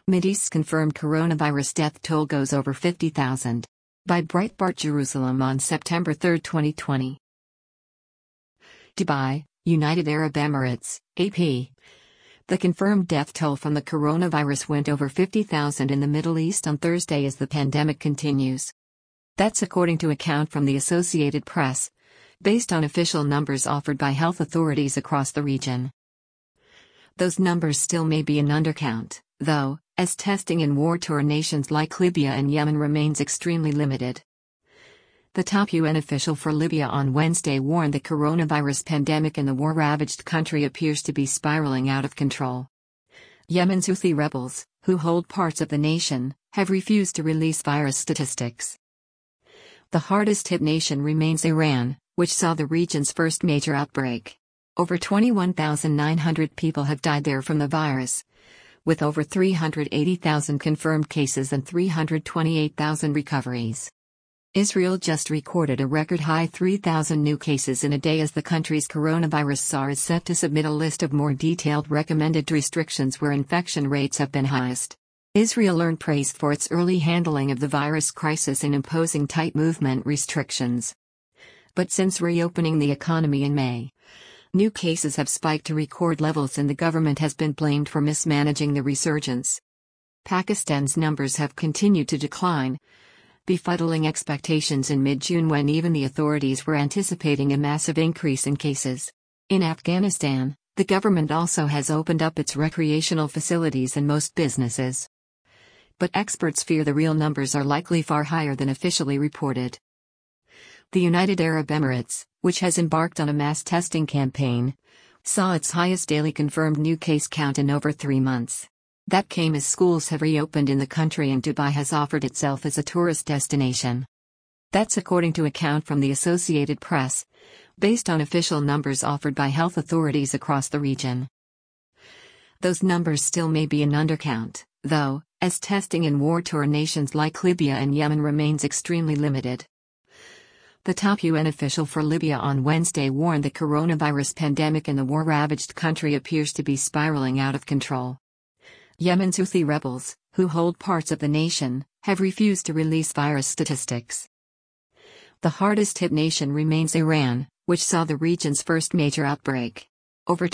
Mideast's confirmed coronavirus death toll goes over 50,000. By Breitbart Jerusalem on September 3, 2020. Dubai, United Arab Emirates, AP. The confirmed death toll from the coronavirus went over 50,000 in the Middle East on Thursday as the pandemic continues. That's according to account from the Associated Press, based on official numbers offered by health authorities across the region. Those numbers still may be an undercount, though, as testing in war-torn nations like Libya and Yemen remains extremely limited. The top UN official for Libya on Wednesday warned the coronavirus pandemic in the war-ravaged country appears to be spiraling out of control. Yemen's Houthi rebels, who hold parts of the nation, have refused to release virus statistics. The hardest-hit nation remains Iran, which saw the region's first major outbreak. Over 21,900 people have died there from the virus, with over 380,000 confirmed cases and 328,000 recoveries. Israel just recorded a record-high 3,000 new cases in a day as the country's coronavirus czar is set to submit a list of more detailed recommended restrictions where infection rates have been highest. Israel earned praise for its early handling of the virus crisis in imposing tight movement restrictions. But since reopening the economy in May, new cases have spiked to record levels and the government has been blamed for mismanaging the resurgence. Pakistan's numbers have continued to decline, befuddling expectations in mid-June when even the authorities were anticipating a massive increase in cases. In Afghanistan, the government also has opened up its recreational facilities and most businesses. But experts fear the real numbers are likely far higher than officially reported. The United Arab Emirates, which has embarked on a mass testing campaign, saw its highest daily confirmed new case count in over 3 months. That came as schools have reopened in the country and Dubai has offered itself as a tourist destination. That's according to account from the Associated Press, based on official numbers offered by health authorities across the region. Those numbers still may be an undercount, though, as testing in war-torn nations like Libya and Yemen remains extremely limited. The top UN official for Libya on Wednesday warned the coronavirus pandemic in the war-ravaged country appears to be spiraling out of control. Yemen's Houthi rebels, who hold parts of the nation, have refused to release virus statistics. The hardest-hit nation remains Iran, which saw the region's first major outbreak. Over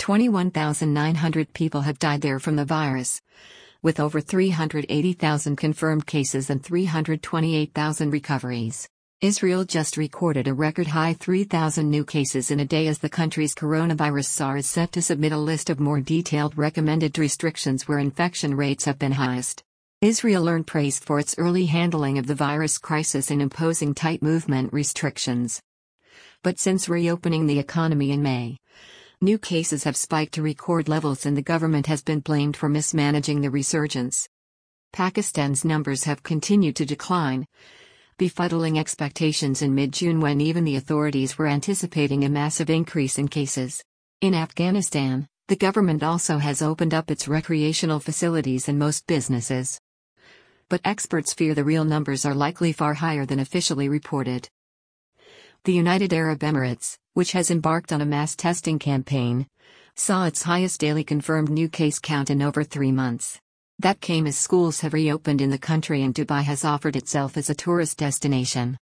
21,900 people have died there from the virus, with over 380,000 confirmed cases and 328,000 recoveries. Israel just recorded a record-high 3,000 new cases in a day as the country's coronavirus czar is set to submit a list of more detailed recommended restrictions where infection rates have been highest. Israel earned praise for its early handling of the virus crisis in imposing tight movement restrictions. But since reopening the economy in May, new cases have spiked to record levels and the government has been blamed for mismanaging the resurgence. Pakistan's numbers have continued to decline, befuddling expectations in mid-June when even the authorities were anticipating a massive increase in cases. In Afghanistan, the government also has opened up its recreational facilities and most businesses. But experts fear the real numbers are likely far higher than officially reported. The United Arab Emirates, which has embarked on a mass testing campaign, saw its highest daily confirmed new case count in over 3 months. That came as schools have reopened in the country and Dubai has offered itself as a tourist destination.